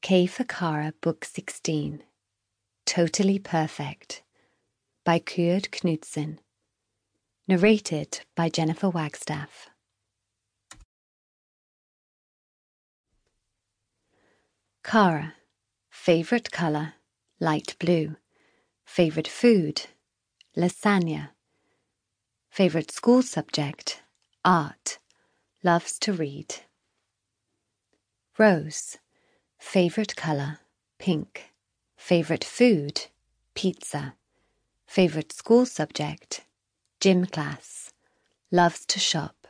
K for Kara, Book 16. Totally Perfect by Kurt Knudsen. Narrated by Jennifer Wagstaff. Kara. Favorite color, light blue. Favorite food, lasagna. Favorite school subject, art. Loves to read. Rose. Favorite color, pink. Favorite food, pizza. Favorite school subject, gym class. Loves to shop.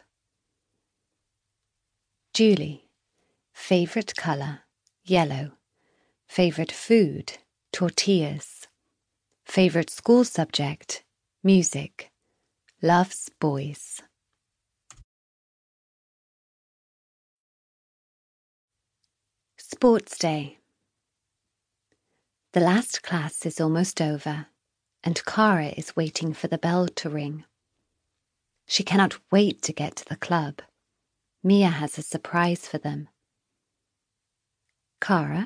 Julie. Favorite color, yellow. Favorite food, tortillas. Favorite school subject, music. Loves boys. Sports Day. The last class is almost over, and Kara is waiting for the bell to ring. She cannot wait to get to the club. Mia has a surprise for them. Kara?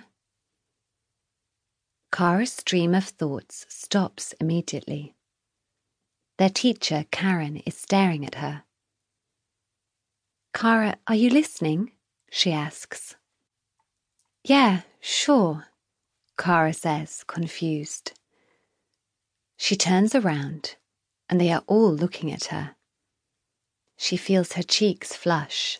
Kara's stream of thoughts stops immediately. Their teacher, Karen, is staring at her. Kara, are you listening? She asks. Yeah, sure, Kara says, confused. She turns around, and they are all looking at her. She feels her cheeks flush.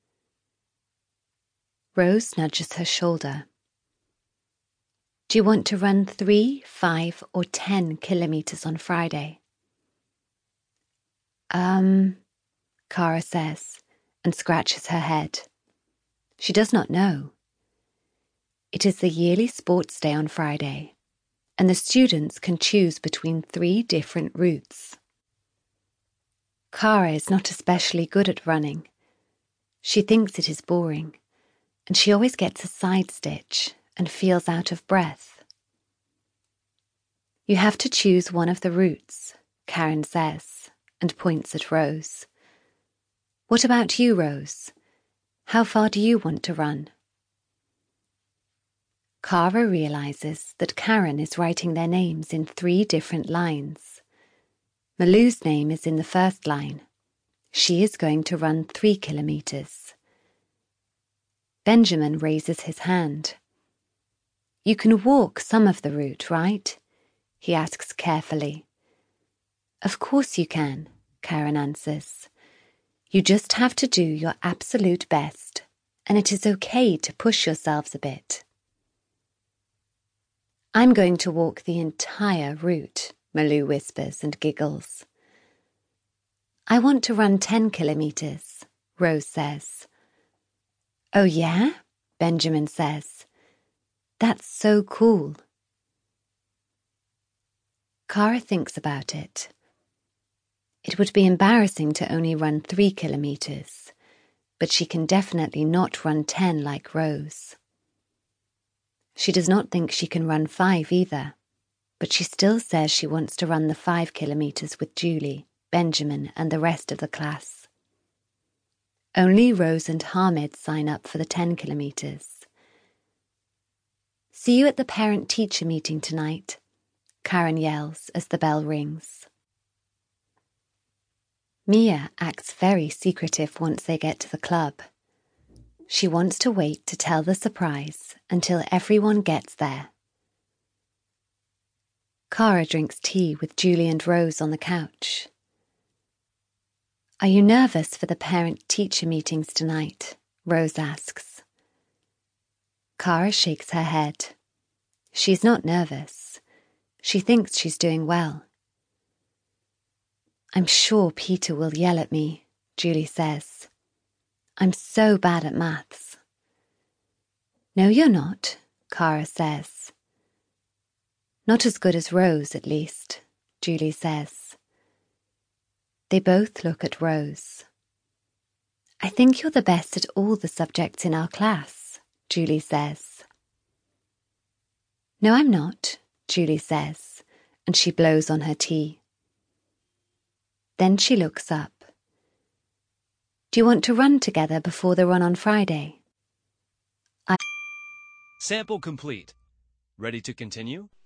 Rose nudges her shoulder. Do you want to run 3, 5, or 10 kilometers on Friday? Kara says, and scratches her head. She does not know. It is the yearly sports day on Friday, and the students can choose between 3 different routes. Kara is not especially good at running. She thinks it is boring, and she always gets a side stitch and feels out of breath. You have to choose one of the routes, Karen says, and points at Rose. What about you, Rose? How far do you want to run? Kara realizes that Karen is writing their names in 3 different lines. Malou's name is in the first line. She is going to run 3 kilometers. Benjamin raises his hand. You can walk some of the route, right? He asks carefully. Of course you can, Karen answers. You just have to do your absolute best, and it is okay to push yourselves a bit. I'm going to walk the entire route, Malou whispers and giggles. I want to run 10 kilometers, Rose says. Oh yeah? Benjamin says. That's so cool. Kara thinks about it. It would be embarrassing to only run 3 kilometers, but she can definitely not run 10 like Rose. She does not think she can run 5 either, but she still says she wants to run the 5 kilometers with Julie, Benjamin, and the rest of the class. Only Rose and Hamid sign up for the 10 kilometers. See you at the parent-teacher meeting tonight, Karen yells as the bell rings. Mia acts very secretive once they get to the club. She wants to wait to tell the surprise until everyone gets there. Kara drinks tea with Julie and Rose on the couch. Are you nervous for the parent-teacher meetings tonight? Rose asks. Kara shakes her head. She's not nervous. She thinks she's doing well. I'm sure Peter will yell at me, Julie says. I'm so bad at maths. No, you're not, Kara says. Not as good as Rose, at least, Julie says. They both look at Rose. I think you're the best at all the subjects in our class, Julie says. No, I'm not, Julie says, and she blows on her tea. Then she looks up. Do you want to run together before the run on Friday? Sample complete. Ready to continue?